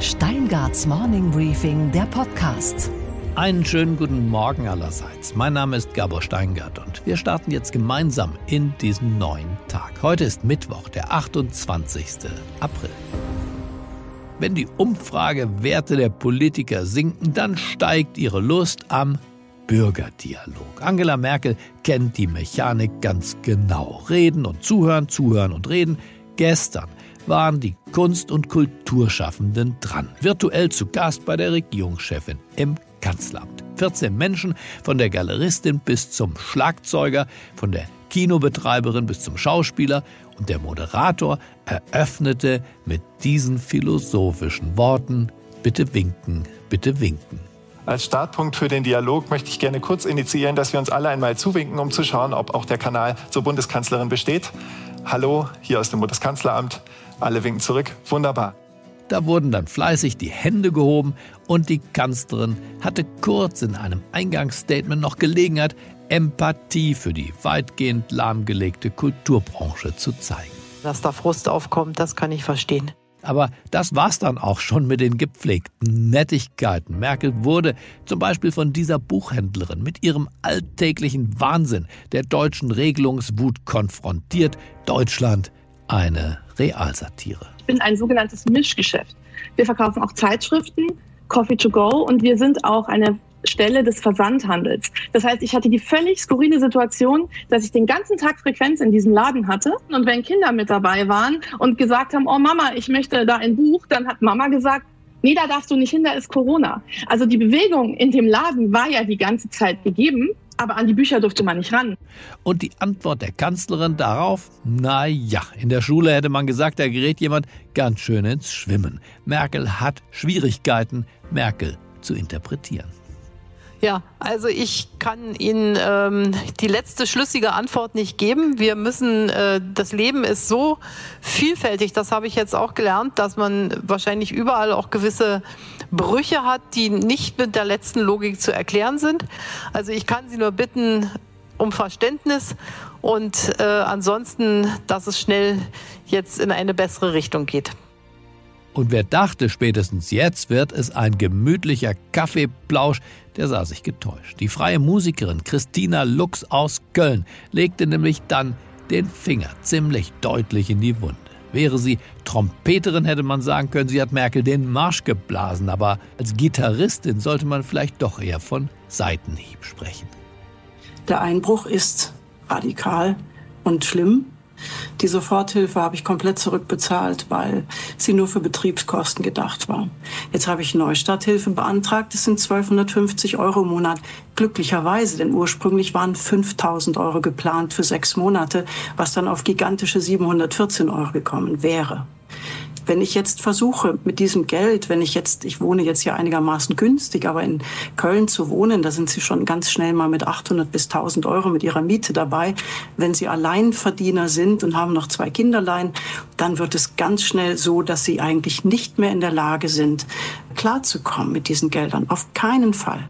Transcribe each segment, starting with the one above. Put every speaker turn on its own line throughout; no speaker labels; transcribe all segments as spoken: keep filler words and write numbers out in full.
Steingarts Morning Briefing, der Podcast.
Einen schönen guten Morgen allerseits. Mein Name ist Gabor Steingart und wir starten jetzt gemeinsam in diesen neuen Tag. Heute ist Mittwoch, der achtundzwanzigsten April. Wenn die Umfragewerte der Politiker sinken, dann steigt ihre Lust am Bürgerdialog. Angela Merkel kennt die Mechanik ganz genau. Reden und zuhören, zuhören und reden. Gestern waren die Kunst- und Kulturschaffenden dran. Virtuell zu Gast bei der Regierungschefin im Kanzleramt. vierzehn Menschen, von der Galeristin bis zum Schlagzeuger, von der Kinobetreiberin bis zum Schauspieler, und der Moderator eröffnete mit diesen philosophischen Worten: Bitte winken, bitte winken.
Als Startpunkt für den Dialog möchte ich gerne kurz initiieren, dass wir uns alle einmal zuwinken, um zu schauen, ob auch der Kanal zur Bundeskanzlerin besteht. Hallo, hier aus dem Bundeskanzleramt. Alle winken zurück. Wunderbar.
Da wurden dann fleißig die Hände gehoben und die Kanzlerin hatte kurz in einem Eingangsstatement noch Gelegenheit, Empathie für die weitgehend lahmgelegte Kulturbranche zu zeigen.
Dass da Frust aufkommt, das kann ich verstehen.
Aber das war's dann auch schon mit den gepflegten Nettigkeiten. Merkel wurde zum Beispiel von dieser Buchhändlerin mit ihrem alltäglichen Wahnsinn der deutschen Regelungswut konfrontiert. Deutschland, eine Realsatire.
Ich bin ein sogenanntes Mischgeschäft. Wir verkaufen auch Zeitschriften, Coffee to go, und wir sind auch eine Stelle des Versandhandels. Das heißt, ich hatte die völlig skurrile Situation, dass ich den ganzen Tag Frequenz in diesem Laden hatte. Und wenn Kinder mit dabei waren und gesagt haben, oh Mama, ich möchte da ein Buch, dann hat Mama gesagt, nee, da darfst du nicht hin, da ist Corona. Also die Bewegung in dem Laden war ja die ganze Zeit gegeben, aber an die Bücher durfte man nicht ran.
Und die Antwort der Kanzlerin darauf? Na ja, in der Schule hätte man gesagt, da gerät jemand ganz schön ins Schwimmen. Merkel hat Schwierigkeiten, Merkel zu interpretieren.
Ja, also ich kann Ihnen ähm, die letzte schlüssige Antwort nicht geben. Wir müssen, äh, das Leben ist so vielfältig, das habe ich jetzt auch gelernt, dass man wahrscheinlich überall auch gewisse Brüche hat, die nicht mit der letzten Logik zu erklären sind. Also ich kann Sie nur bitten um Verständnis und äh, ansonsten, dass es schnell jetzt in eine bessere Richtung geht.
Und wer dachte, spätestens jetzt wird es ein gemütlicher Kaffeeplausch, der sah sich getäuscht. Die freie Musikerin Christina Lux aus Köln legte nämlich dann den Finger ziemlich deutlich in die Wunde. Wäre sie Trompeterin, hätte man sagen können, sie hat Merkel den Marsch geblasen. Aber als Gitarristin sollte man vielleicht doch eher von Seitenhieb sprechen.
Der Einbruch ist radikal und schlimm. Die Soforthilfe habe ich komplett zurückbezahlt, weil sie nur für Betriebskosten gedacht war. Jetzt habe ich Neustarthilfe beantragt. Das sind zwölfhundertfünfzig Euro im Monat. Glücklicherweise, denn ursprünglich waren fünftausend Euro geplant für sechs Monate, was dann auf gigantische siebenhundertvierzehn Euro gekommen wäre. Wenn ich jetzt versuche, mit diesem Geld, wenn ich jetzt, ich wohne jetzt ja einigermaßen günstig, aber in Köln zu wohnen, da sind Sie schon ganz schnell mal mit achthundert bis tausend Euro mit Ihrer Miete dabei. Wenn Sie Alleinverdiener sind und haben noch zwei Kinderlein, dann wird es ganz schnell so, dass Sie eigentlich nicht mehr in der Lage sind, klarzukommen mit diesen Geldern. Auf keinen Fall.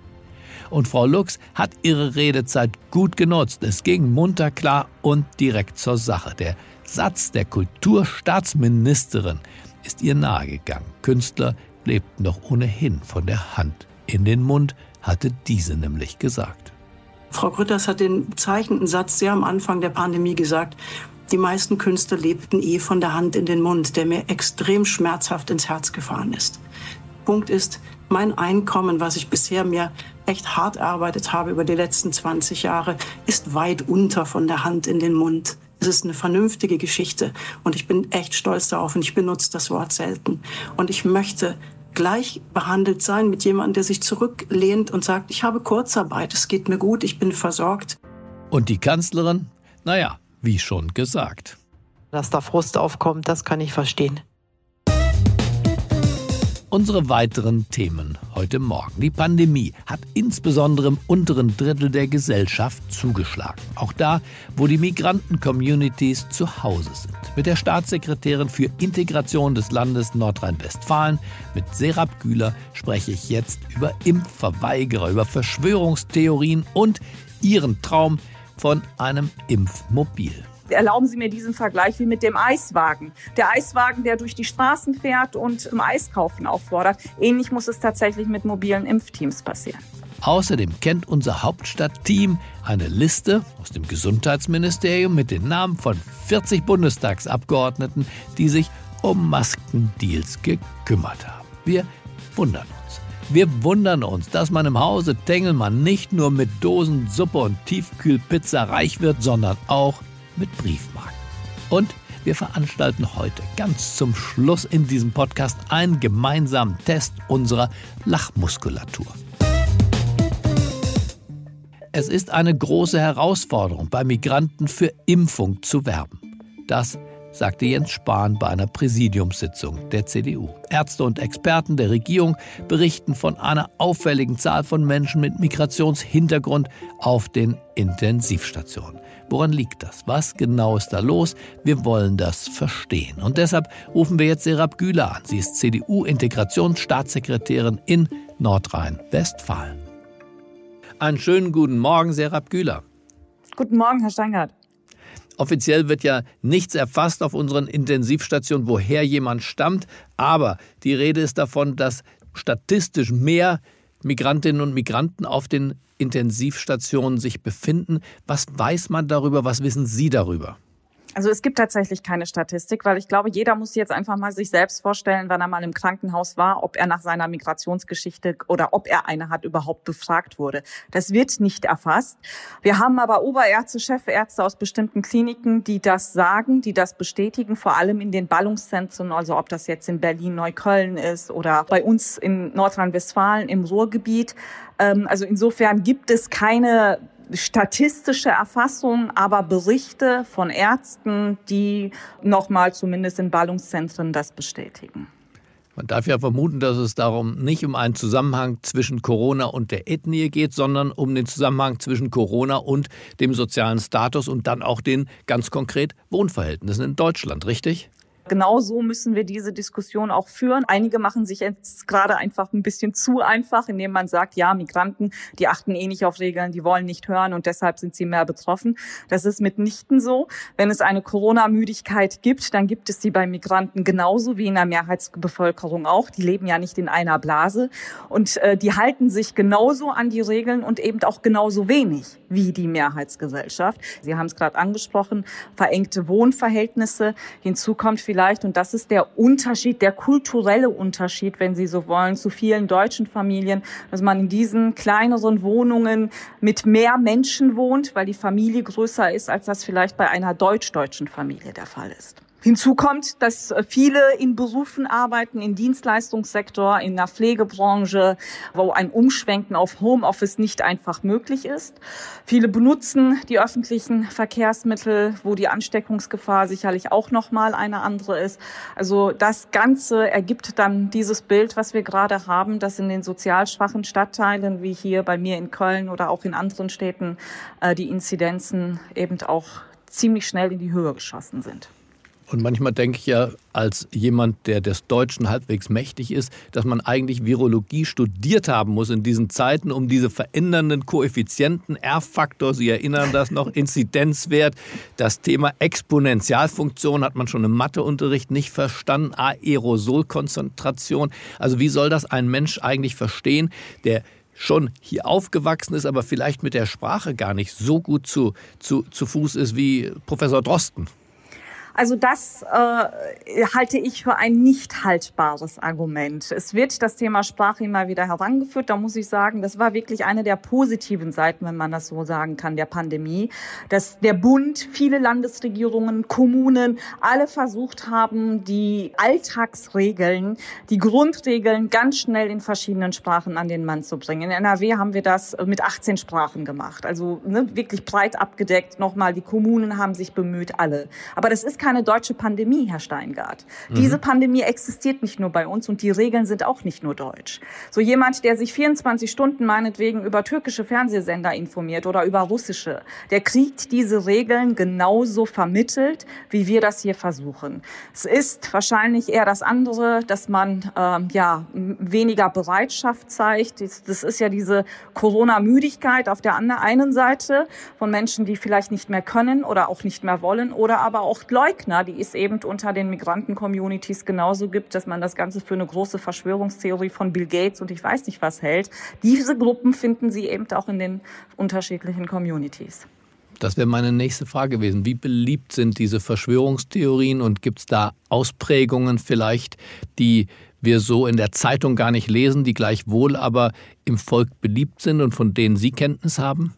Und Frau Lux hat ihre Redezeit gut genutzt. Es ging munter, klar und direkt zur Sache. Der Satz der Kulturstaatsministerin ist ihr nahegegangen. Künstler lebten doch ohnehin von der Hand in den Mund, hatte diese nämlich gesagt.
Frau Grütters hat den bezeichnenden Satz sehr am Anfang der Pandemie gesagt: Die meisten Künstler lebten eh von der Hand in den Mund, der mir extrem schmerzhaft ins Herz gefahren ist. Punkt ist, mein Einkommen, was ich bisher mir echt hart erarbeitet habe über die letzten zwanzig Jahre, ist weit unter von der Hand in den Mund. Es ist eine vernünftige Geschichte und ich bin echt stolz darauf und ich benutze das Wort selten. Und ich möchte gleich behandelt sein mit jemandem, der sich zurücklehnt und sagt, ich habe Kurzarbeit, es geht mir gut, ich bin versorgt.
Und die Kanzlerin? Naja, wie schon gesagt.
Dass da Frust aufkommt, das kann ich verstehen.
Unsere weiteren Themen heute Morgen. Die Pandemie hat insbesondere im unteren Drittel der Gesellschaft zugeschlagen. Auch da, wo die Migranten-Communities zu Hause sind. Mit der Staatssekretärin für Integration des Landes Nordrhein-Westfalen, mit Serap Güler, spreche ich jetzt über Impfverweigerer, über Verschwörungstheorien und ihren Traum von einem Impfmobil.
Erlauben Sie mir diesen Vergleich wie mit dem Eiswagen. Der Eiswagen, der durch die Straßen fährt und zum Eiskaufen auffordert. Ähnlich muss es tatsächlich mit mobilen Impfteams passieren.
Außerdem kennt unser Hauptstadtteam eine Liste aus dem Gesundheitsministerium mit den Namen von vierzig Bundestagsabgeordneten, die sich um Maskendeals gekümmert haben. Wir wundern uns. Wir wundern uns, dass man im Hause Tengelmann nicht nur mit Dosen Suppe und Tiefkühlpizza reich wird, sondern auch mit Briefmarken. Und wir veranstalten heute ganz zum Schluss in diesem Podcast einen gemeinsamen Test unserer Lachmuskulatur. Es ist eine große Herausforderung, bei Migranten für Impfung zu werben. Das sagte Jens Spahn bei einer Präsidiumssitzung der C D U. Ärzte und Experten der Regierung berichten von einer auffälligen Zahl von Menschen mit Migrationshintergrund auf den Intensivstationen. Woran liegt das? Was genau ist da los? Wir wollen das verstehen. Und deshalb rufen wir jetzt Serap Güler an. Sie ist C D U-Integrationsstaatssekretärin in Nordrhein-Westfalen. Einen schönen guten Morgen, Serap Güler.
Guten Morgen, Herr Steingart.
Offiziell wird ja nichts erfasst auf unseren Intensivstationen, woher jemand stammt. Aber die Rede ist davon, dass statistisch mehr Migrantinnen und Migranten auf den Intensivstationen sich befinden. Was weiß man darüber? Was wissen Sie darüber?
Also es gibt tatsächlich keine Statistik, weil ich glaube, jeder muss jetzt einfach mal sich selbst vorstellen, wann er mal im Krankenhaus war, ob er nach seiner Migrationsgeschichte oder ob er eine hat, überhaupt befragt wurde. Das wird nicht erfasst. Wir haben aber Oberärzte, Chefärzte aus bestimmten Kliniken, die das sagen, die das bestätigen, vor allem in den Ballungszentren, also ob das jetzt in Berlin, Neukölln ist oder bei uns in Nordrhein-Westfalen im Ruhrgebiet. Also insofern gibt es keine statistische Erfassung, aber Berichte von Ärzten, die nochmal zumindest in Ballungszentren das bestätigen.
Man darf ja vermuten, dass es darum nicht um einen Zusammenhang zwischen Corona und der Ethnie geht, sondern um den Zusammenhang zwischen Corona und dem sozialen Status und dann auch den ganz konkret Wohnverhältnissen in Deutschland, richtig?
Genau so müssen wir diese Diskussion auch führen. Einige machen sich jetzt gerade einfach ein bisschen zu einfach, indem man sagt, ja, Migranten, die achten eh nicht auf Regeln, die wollen nicht hören und deshalb sind sie mehr betroffen. Das ist mitnichten so. Wenn es eine Corona-Müdigkeit gibt, dann gibt es sie bei Migranten genauso wie in der Mehrheitsbevölkerung auch. Die leben ja nicht in einer Blase und äh, die halten sich genauso an die Regeln und eben auch genauso wenig wie die Mehrheitsgesellschaft. Sie haben es gerade angesprochen, verengte Wohnverhältnisse. Hinzu kommt vielleicht, und das ist der Unterschied, der kulturelle Unterschied, wenn Sie so wollen, zu vielen deutschen Familien, dass man in diesen kleineren Wohnungen mit mehr Menschen wohnt, weil die Familie größer ist, als das vielleicht bei einer deutsch-deutschen Familie der Fall ist. Hinzu kommt, dass viele in Berufen arbeiten, im Dienstleistungssektor, in der Pflegebranche, wo ein Umschwenken auf Homeoffice nicht einfach möglich ist. Viele benutzen die öffentlichen Verkehrsmittel, wo die Ansteckungsgefahr sicherlich auch nochmal eine andere ist. Also das Ganze ergibt dann dieses Bild, was wir gerade haben, dass in den sozial schwachen Stadtteilen, wie hier bei mir in Köln oder auch in anderen Städten, die Inzidenzen eben auch ziemlich schnell in die Höhe geschossen sind.
Und manchmal denke ich ja, als jemand, der des Deutschen halbwegs mächtig ist, dass man eigentlich Virologie studiert haben muss in diesen Zeiten, um diese verändernden Koeffizienten, R-Faktor, Sie erinnern das noch, Inzidenzwert, das Thema Exponentialfunktion hat man schon im Matheunterricht nicht verstanden, Aerosolkonzentration. Also wie soll das ein Mensch eigentlich verstehen, der schon hier aufgewachsen ist, aber vielleicht mit der Sprache gar nicht so gut zu, zu, zu Fuß ist wie Professor Drosten?
Also das äh, halte ich für ein nicht haltbares Argument. Es wird das Thema Sprache immer wieder herangeführt. Da muss ich sagen, das war wirklich eine der positiven Seiten, wenn man das so sagen kann, der Pandemie, dass der Bund, viele Landesregierungen, Kommunen, alle versucht haben, die Alltagsregeln, die Grundregeln ganz schnell in verschiedenen Sprachen an den Mann zu bringen. In N R W haben wir das mit achtzehn Sprachen gemacht. Also ne, wirklich breit abgedeckt. Nochmal, die Kommunen haben sich bemüht, alle. Aber das ist keine deutsche Pandemie, Herr Steingart. Mhm. Diese Pandemie existiert nicht nur bei uns und die Regeln sind auch nicht nur deutsch. So jemand, der sich vierundzwanzig Stunden meinetwegen über türkische Fernsehsender informiert oder über russische, der kriegt diese Regeln genauso vermittelt, wie wir das hier versuchen. Es ist wahrscheinlich eher das andere, dass man ähm, ja weniger Bereitschaft zeigt. Das, das ist ja diese Corona-Müdigkeit auf der einen Seite von Menschen, die vielleicht nicht mehr können oder auch nicht mehr wollen, oder aber auch Leugner, die es eben unter den Migranten-Communities genauso gibt, dass man das Ganze für eine große Verschwörungstheorie von Bill Gates und ich weiß nicht was hält. Diese Gruppen finden Sie eben auch in den unterschiedlichen Communities.
Das wäre meine nächste Frage gewesen. Wie beliebt sind diese Verschwörungstheorien und gibt es da Ausprägungen vielleicht, die wir so in der Zeitung gar nicht lesen, die gleichwohl aber im Volk beliebt sind und von denen Sie Kenntnis haben?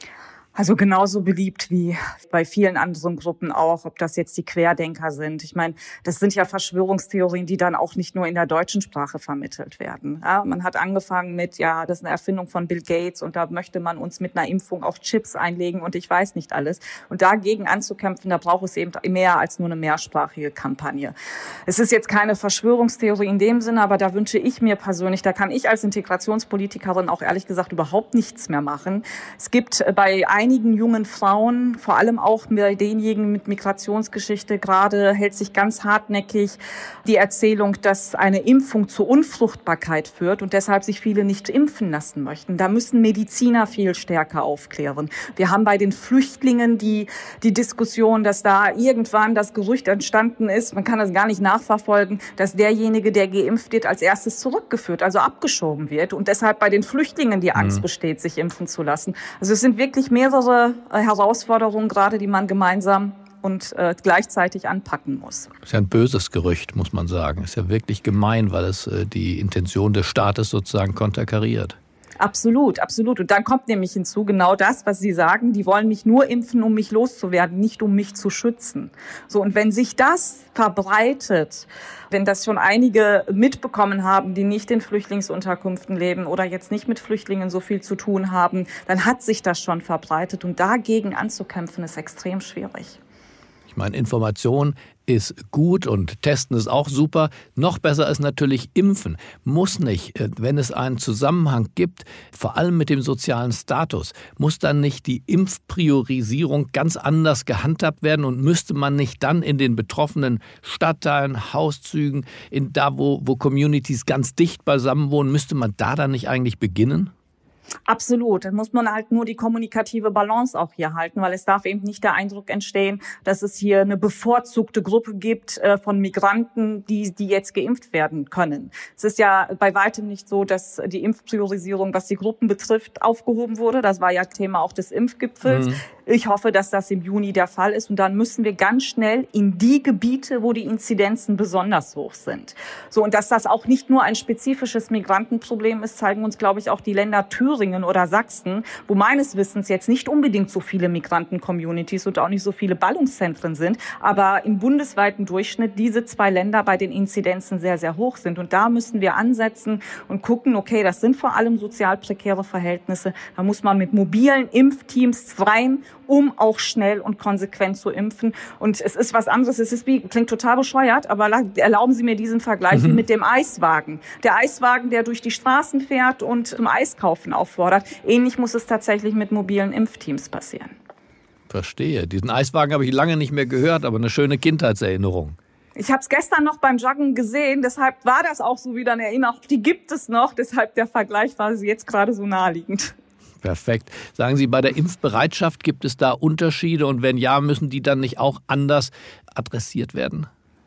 Also genauso beliebt wie bei vielen anderen Gruppen auch, ob das jetzt die Querdenker sind. Ich meine, das sind ja Verschwörungstheorien, die dann auch nicht nur in der deutschen Sprache vermittelt werden. Ja, man hat angefangen mit, ja, das ist eine Erfindung von Bill Gates und da möchte man uns mit einer Impfung auch Chips einlegen und ich weiß nicht alles. Und dagegen anzukämpfen, da braucht es eben mehr als nur eine mehrsprachige Kampagne. Es ist jetzt keine Verschwörungstheorie in dem Sinne, aber da wünsche ich mir persönlich, da kann ich als Integrationspolitikerin auch ehrlich gesagt überhaupt nichts mehr machen. Es gibt bei einigen einigen jungen Frauen, vor allem auch bei denjenigen mit Migrationsgeschichte, gerade hält sich ganz hartnäckig die Erzählung, dass eine Impfung zur Unfruchtbarkeit führt und deshalb sich viele nicht impfen lassen möchten. Da müssen Mediziner viel stärker aufklären. Wir haben bei den Flüchtlingen die, die Diskussion, dass da irgendwann das Gerücht entstanden ist, man kann das gar nicht nachverfolgen, dass derjenige, der geimpft wird, als erstes zurückgeführt, also abgeschoben wird und deshalb bei den Flüchtlingen die Angst mhm. besteht, sich impfen zu lassen. Also es sind wirklich mehrere Herausforderungen gerade, die man gemeinsam und äh, gleichzeitig anpacken muss.
Das ist ja ein böses Gerücht, muss man sagen. Das ist ja wirklich gemein, weil es äh, die Intention des Staates sozusagen konterkariert.
Absolut, absolut. Und dann kommt nämlich hinzu genau das, was Sie sagen. Die wollen mich nur impfen, um mich loszuwerden, nicht um mich zu schützen. So, und wenn sich das verbreitet, wenn das schon einige mitbekommen haben, die nicht in Flüchtlingsunterkünften leben oder jetzt nicht mit Flüchtlingen so viel zu tun haben, dann hat sich das schon verbreitet. Und dagegen anzukämpfen, ist extrem schwierig.
Ich meine, Information ist gut und Testen ist auch super. Noch besser ist natürlich Impfen. Muss nicht, wenn es einen Zusammenhang gibt, vor allem mit dem sozialen Status, muss dann nicht die Impfpriorisierung ganz anders gehandhabt werden und müsste man nicht dann in den betroffenen Stadtteilen, Hauszügen, in da wo, wo Communities ganz dicht beisammen wohnen, müsste man da dann nicht eigentlich beginnen?
Absolut. Dann muss man halt nur die kommunikative Balance auch hier halten, weil es darf eben nicht der Eindruck entstehen, dass es hier eine bevorzugte Gruppe gibt äh, von Migranten, die, die jetzt geimpft werden können. Es ist ja bei weitem nicht so, dass die Impfpriorisierung, was die Gruppen betrifft, aufgehoben wurde. Das war ja Thema auch des Impfgipfels. Mhm. Ich hoffe, dass das im Juni der Fall ist. Und dann müssen wir ganz schnell in die Gebiete, wo die Inzidenzen besonders hoch sind. So, und dass das auch nicht nur ein spezifisches Migrantenproblem ist, zeigen uns, glaube ich, auch die Länder Thüringen oder Sachsen, wo meines Wissens jetzt nicht unbedingt so viele Migranten-Communities und auch nicht so viele Ballungszentren sind, aber im bundesweiten Durchschnitt diese zwei Länder bei den Inzidenzen sehr, sehr hoch sind. Und da müssen wir ansetzen und gucken, okay, das sind vor allem sozial prekäre Verhältnisse. Da muss man mit mobilen Impfteams rein, um auch schnell und konsequent zu impfen. Und es ist was anderes, es ist wie, klingt total bescheuert, aber erlauben Sie mir diesen Vergleich mhm. wie mit dem Eiswagen. Der Eiswagen, der durch die Straßen fährt und zum Eiskaufen auffordert. Ähnlich muss es tatsächlich mit mobilen Impfteams passieren.
Verstehe. Diesen Eiswagen habe ich lange nicht mehr gehört, aber eine schöne Kindheitserinnerung.
Ich habe es gestern noch beim Joggen gesehen, deshalb war das auch so wieder eine Erinnerung. Die gibt es noch, deshalb der Vergleich war jetzt gerade so naheliegend.
Perfekt. Sagen Sie, bei der Impfbereitschaft gibt es da Unterschiede und wenn ja, müssen die dann nicht auch anders adressiert werden?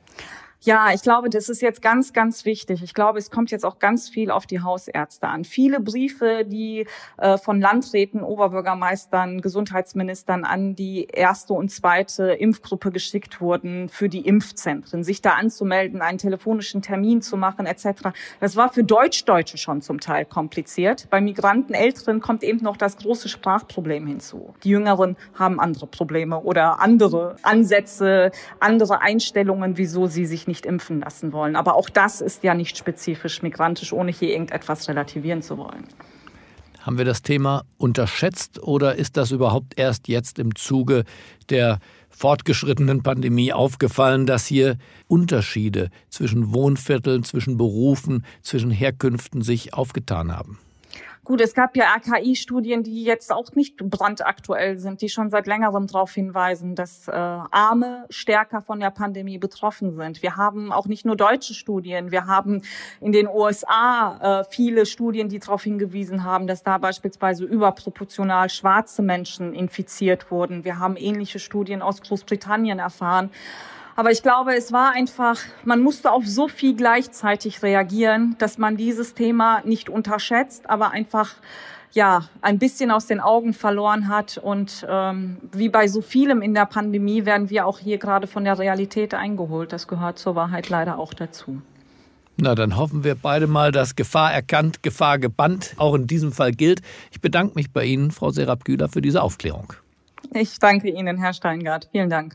Ja, ich glaube, das ist jetzt ganz, ganz wichtig. Ich glaube, es kommt jetzt auch ganz viel auf die Hausärzte an. Viele Briefe, die äh, von Landräten, Oberbürgermeistern, Gesundheitsministern an die erste und zweite Impfgruppe geschickt wurden für die Impfzentren, sich da anzumelden, einen telefonischen Termin zu machen et cetera. Das war für Deutschdeutsche schon zum Teil kompliziert. Bei Migranten, Älteren kommt eben noch das große Sprachproblem hinzu. Die Jüngeren haben andere Probleme oder andere Ansätze, andere Einstellungen, wieso sie sich nicht nicht impfen lassen wollen. Aber auch das ist ja nicht spezifisch migrantisch, ohne hier irgendetwas relativieren zu wollen.
Haben wir das Thema unterschätzt oder ist das überhaupt erst jetzt im Zuge der fortgeschrittenen Pandemie aufgefallen, dass hier Unterschiede zwischen Wohnvierteln, zwischen Berufen, zwischen Herkünften sich aufgetan haben?
Gut, es gab ja R K I-Studien, die jetzt auch nicht brandaktuell sind, die schon seit längerem darauf hinweisen, dass äh, Arme stärker von der Pandemie betroffen sind. Wir haben auch nicht nur deutsche Studien, wir haben in den U S A äh, viele Studien, die darauf hingewiesen haben, dass da beispielsweise überproportional schwarze Menschen infiziert wurden. Wir haben ähnliche Studien aus Großbritannien erfahren. Aber ich glaube, es war einfach, man musste auf so viel gleichzeitig reagieren, dass man dieses Thema nicht unterschätzt, aber einfach ja ein bisschen aus den Augen verloren hat. Und ähm, wie bei so vielem in der Pandemie werden wir auch hier gerade von der Realität eingeholt. Das gehört zur Wahrheit leider auch dazu.
Na, dann hoffen wir beide mal, dass Gefahr erkannt, Gefahr gebannt auch in diesem Fall gilt. Ich bedanke mich bei Ihnen, Frau Serap-Güler, für diese Aufklärung.
Ich danke Ihnen, Herr Steingart. Vielen Dank.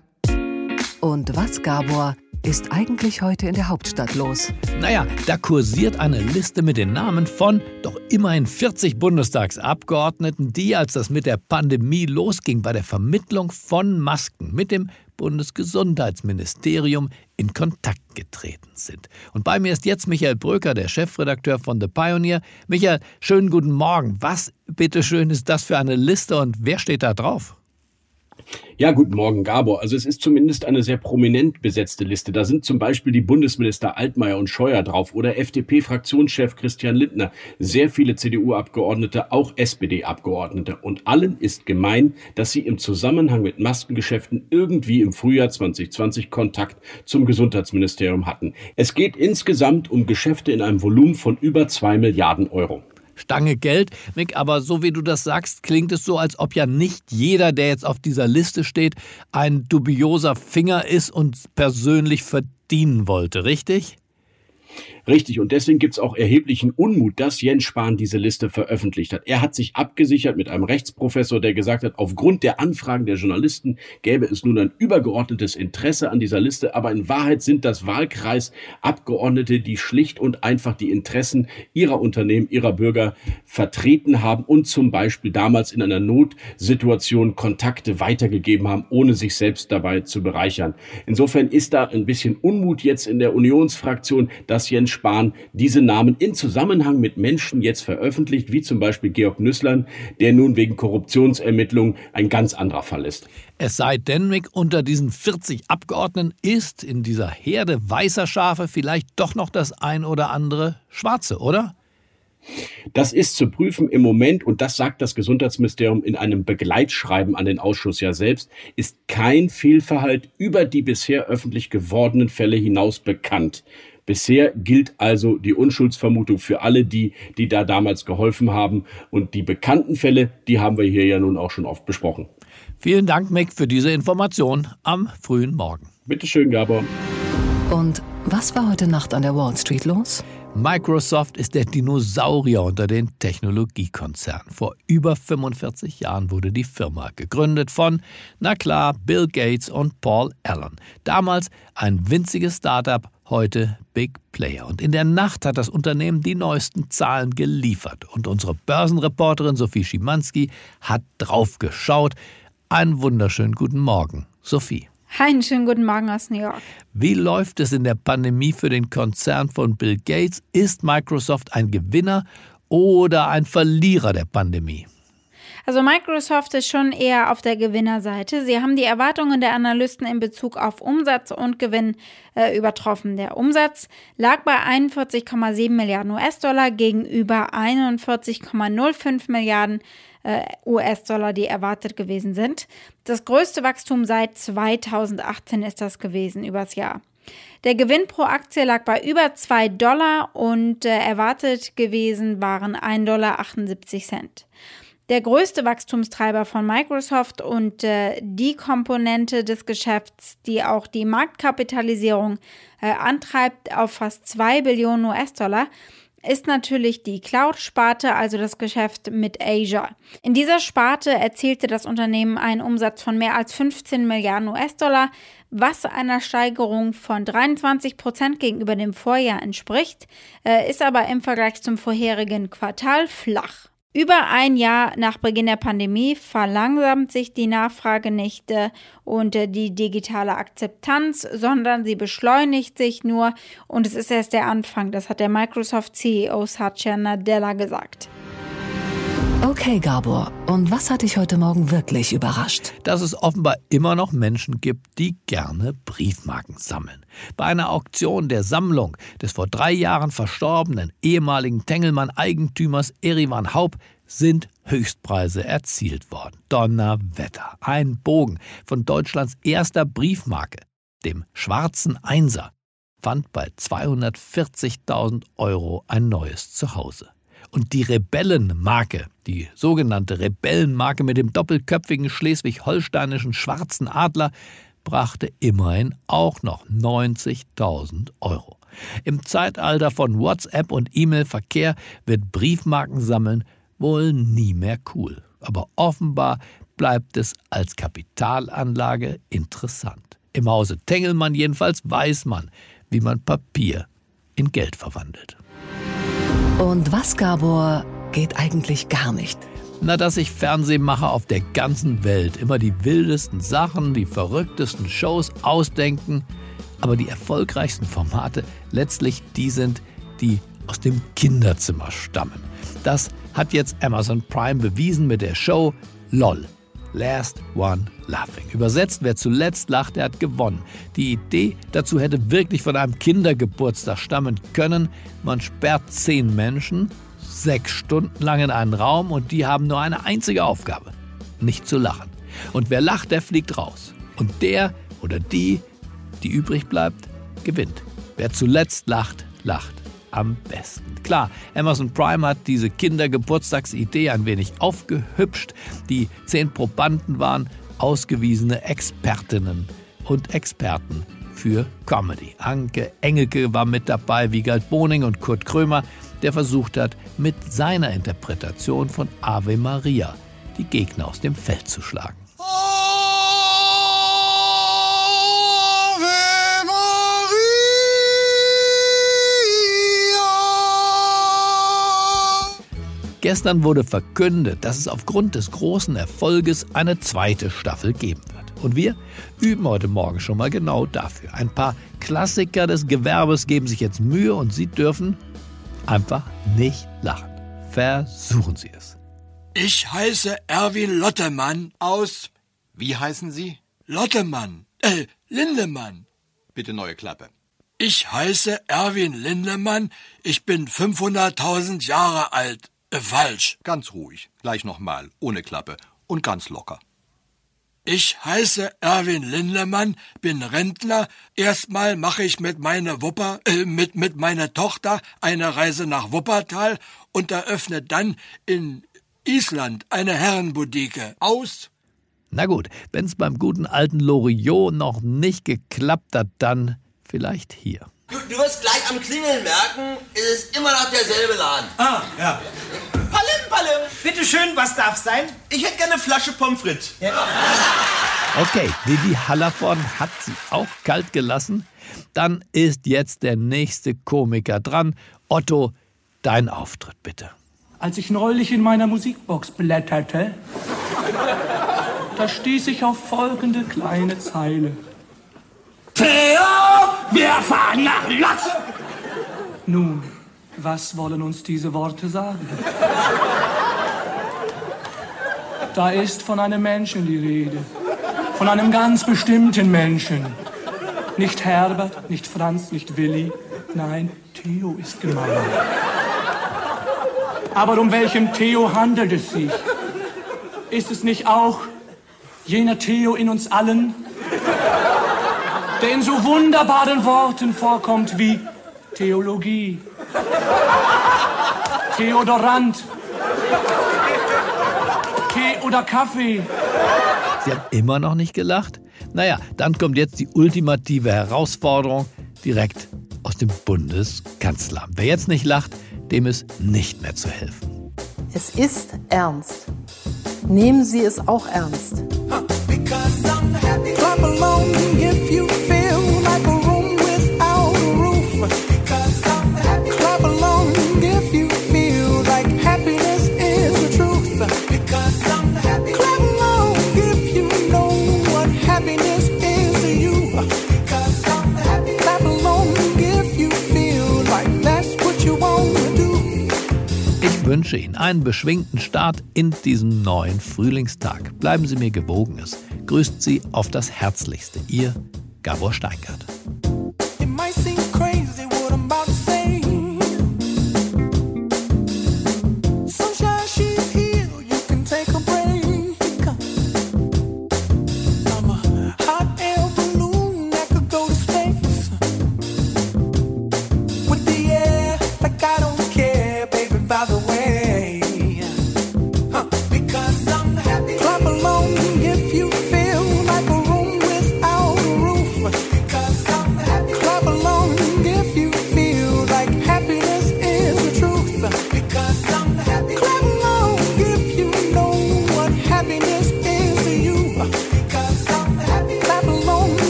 Und was, Gabor, ist eigentlich heute in der Hauptstadt los?
Naja, da kursiert eine Liste mit den Namen von doch immerhin vierzig Bundestagsabgeordneten, die, als das mit der Pandemie losging, bei der Vermittlung von Masken mit dem Bundesgesundheitsministerium in Kontakt getreten sind. Und bei mir ist jetzt Michael Bröker, der Chefredakteur von The Pioneer. Michael, schönen guten Morgen. Was, bitteschön, ist das für eine Liste und wer steht da drauf?
Ja, guten Morgen, Gabor. Also es ist zumindest eine sehr prominent besetzte Liste. Da sind zum Beispiel die Bundesminister Altmaier und Scheuer drauf oder F D P-Fraktionschef Christian Lindner, sehr viele C D U-Abgeordnete, auch S P D-Abgeordnete. Und allen ist gemein, dass sie im Zusammenhang mit Maskengeschäften irgendwie im Frühjahr zwanzig zwanzig Kontakt zum Gesundheitsministerium hatten. Es geht insgesamt um Geschäfte in einem Volumen von über zwei Milliarden Euro.
Stange Geld, Mick, aber so wie du das sagst, klingt es so, als ob ja nicht jeder, der jetzt auf dieser Liste steht, ein dubioser Finger ist und persönlich verdienen wollte, richtig?
Richtig, und deswegen gibt es auch erheblichen Unmut, dass Jens Spahn diese Liste veröffentlicht hat. Er hat sich abgesichert mit einem Rechtsprofessor, der gesagt hat, aufgrund der Anfragen der Journalisten gäbe es nun ein übergeordnetes Interesse an dieser Liste, aber in Wahrheit sind das Wahlkreisabgeordnete, die schlicht und einfach die Interessen ihrer Unternehmen, ihrer Bürger vertreten haben und zum Beispiel damals in einer Notsituation Kontakte weitergegeben haben, ohne sich selbst dabei zu bereichern. Insofern ist da ein bisschen Unmut jetzt in der Unionsfraktion, dass Jens Spahn diese Namen in Zusammenhang mit Menschen jetzt veröffentlicht, wie zum Beispiel Georg Nüßlern, der nun wegen Korruptionsermittlungen ein ganz anderer Fall ist.
Es sei denn, Mick, unter diesen vierzig Abgeordneten ist in dieser Herde weißer Schafe vielleicht doch noch das ein oder andere Schwarze, oder?
Das ist zu prüfen im Moment, und das sagt das Gesundheitsministerium in einem Begleitschreiben an den Ausschuss ja selbst, ist kein Fehlverhalten über die bisher öffentlich gewordenen Fälle hinaus bekannt. Bisher gilt also die Unschuldsvermutung für alle die, die da damals geholfen haben. Und die bekannten Fälle, die haben wir hier ja nun auch schon oft besprochen.
Vielen Dank, Mick, für diese Information am frühen Morgen.
Bitte schön, Gabor.
Und was war heute Nacht an der Wall Street los?
Microsoft ist der Dinosaurier unter den Technologiekonzernen. Vor über fünfundvierzig Jahren wurde die Firma gegründet von, na klar, Bill Gates und Paul Allen. Damals ein winziges Start-up, heute Big Player. Und in der Nacht hat das Unternehmen die neuesten Zahlen geliefert. Und unsere Börsenreporterin Sophie Schimanski hat drauf geschaut. Einen wunderschönen guten Morgen, Sophie.
Einen schönen guten Morgen aus New York.
Wie läuft es in der Pandemie für den Konzern von Bill Gates? Ist Microsoft ein Gewinner oder ein Verlierer der Pandemie?
Also Microsoft ist schon eher auf der Gewinnerseite. Sie haben die Erwartungen der Analysten in Bezug auf Umsatz und Gewinn äh, übertroffen. Der Umsatz lag bei einundvierzig Komma sieben Milliarden U S-Dollar gegenüber einundvierzig Komma null fünf Milliarden U S-Dollar, die erwartet gewesen sind. Das größte Wachstum seit zweitausendachtzehn ist das gewesen, übers Jahr. Der Gewinn pro Aktie lag bei über zwei Dollar und äh, erwartet gewesen waren ein Komma achtundsiebzig Dollar. Der größte Wachstumstreiber von Microsoft und äh, die Komponente des Geschäfts, die auch die Marktkapitalisierung äh, antreibt auf fast zwei Billionen U S-Dollar, ist natürlich die Cloud-Sparte, also das Geschäft mit Azure. In dieser Sparte erzielte das Unternehmen einen Umsatz von mehr als fünfzehn Milliarden U S-Dollar, was einer Steigerung von dreiundzwanzig Prozent gegenüber dem Vorjahr entspricht, äh, ist aber im Vergleich zum vorherigen Quartal flach. Über ein Jahr nach Beginn der Pandemie verlangsamt sich die Nachfrage nicht äh, und äh, die digitale Akzeptanz, sondern sie beschleunigt sich nur und es ist erst der Anfang. Das hat der Microsoft-C E O Satya Nadella gesagt.
Okay, Gabor, und was hat dich heute Morgen wirklich überrascht?
Dass es offenbar immer noch Menschen gibt, die gerne Briefmarken sammeln. Bei einer Auktion der Sammlung des vor drei Jahren verstorbenen ehemaligen Tengelmann-Eigentümers Erivan Haupt sind Höchstpreise erzielt worden. Donnerwetter, ein Bogen von Deutschlands erster Briefmarke, dem schwarzen Einser, fand bei zweihundertvierzigtausend Euro ein neues Zuhause. Und die Rebellenmarke, die sogenannte Rebellenmarke mit dem doppelköpfigen schleswig-holsteinischen schwarzen Adler, brachte immerhin auch noch neunzigtausend Euro. Im Zeitalter von WhatsApp und E-Mail-Verkehr wird Briefmarkensammeln wohl nie mehr cool. Aber offenbar bleibt es als Kapitalanlage interessant. Im Hause Tengelmann jedenfalls weiß man, wie man Papier in Geld verwandelt.
Und was, Gabor, geht eigentlich gar nicht?
Na, dass sich Fernsehmacher auf der ganzen Welt immer die wildesten Sachen, die verrücktesten Shows ausdenken, aber die erfolgreichsten Formate letztlich die sind, die aus dem Kinderzimmer stammen. Das hat jetzt Amazon Prime bewiesen mit der Show LOL. Last One Laughing. Übersetzt, wer zuletzt lacht, der hat gewonnen. Die Idee dazu hätte wirklich von einem Kindergeburtstag stammen können. Man sperrt zehn Menschen sechs Stunden lang in einen Raum und die haben nur eine einzige Aufgabe: nicht zu lachen. Und wer lacht, der fliegt raus. Und der oder die, die übrig bleibt, gewinnt. Wer zuletzt lacht, lacht am besten. Klar, Amazon Prime hat diese Kindergeburtstagsidee ein wenig aufgehübscht. Die zehn Probanden waren ausgewiesene Expertinnen und Experten für Comedy. Anke Engelke war mit dabei, Wiegald Boning und Kurt Krömer, der versucht hat, mit seiner Interpretation von Ave Maria die Gegner aus dem Feld zu schlagen. Gestern wurde verkündet, dass es aufgrund des großen Erfolges eine zweite Staffel geben wird. Und wir üben heute Morgen schon mal genau dafür. Ein paar Klassiker des Gewerbes geben sich jetzt Mühe und Sie dürfen einfach nicht lachen. Versuchen Sie es.
Ich heiße Erwin Lottemann aus...
Wie heißen Sie?
Lottemann. Äh, Lindemann.
Bitte neue Klappe.
Ich heiße Erwin Lindemann. Ich bin fünfhunderttausend Jahre alt. Äh, falsch.
Ganz ruhig. Gleich nochmal. Ohne Klappe. Und ganz locker.
Ich heiße Erwin Lindemann, bin Rentner. Erstmal mache ich mit meiner Wupper, äh, mit, mit meiner Tochter eine Reise nach Wuppertal und eröffne dann in Island eine Herrenboutique. Aus.
Na gut, wenn es beim guten alten Loriot noch nicht geklappt hat, dann vielleicht hier.
Du, du wirst gleich am Klingeln merken, es ist immer noch derselbe Laden.
Ah, ja.
Palim, Palim.
Bitte schön, was darf sein?
Ich hätte gerne eine Flasche Pommes frites.
Ja.
Okay, Didi Hallervorden hat sie auch kalt gelassen. Dann ist jetzt der nächste Komiker dran. Otto, dein Auftritt bitte.
Als ich neulich in meiner Musikbox blätterte, da stieß ich auf folgende kleine Zeile. Theo, wir fahren nach Lotz! Nun, was wollen uns diese Worte sagen? Da ist von einem Menschen die Rede. Von einem ganz bestimmten Menschen. Nicht Herbert, nicht Franz, nicht Willi. Nein, Theo ist gemeint. Aber um welchen Theo handelt es sich? Ist es nicht auch jener Theo in uns allen, der in so wunderbaren Worten vorkommt wie Theologie, Theodorant, Tee oder Kaffee?
Sie haben immer noch nicht gelacht? Naja, dann kommt jetzt die ultimative Herausforderung direkt aus dem Bundeskanzleramt. Wer jetzt nicht lacht, dem ist nicht mehr zu helfen.
Es ist ernst. Nehmen Sie es auch ernst.
wünsche Ihnen einen beschwingten Start in diesen neuen Frühlingstag. Bleiben Sie mir gewogen. Es grüßt Sie auf das Herzlichste. Ihr Gabor Steingart.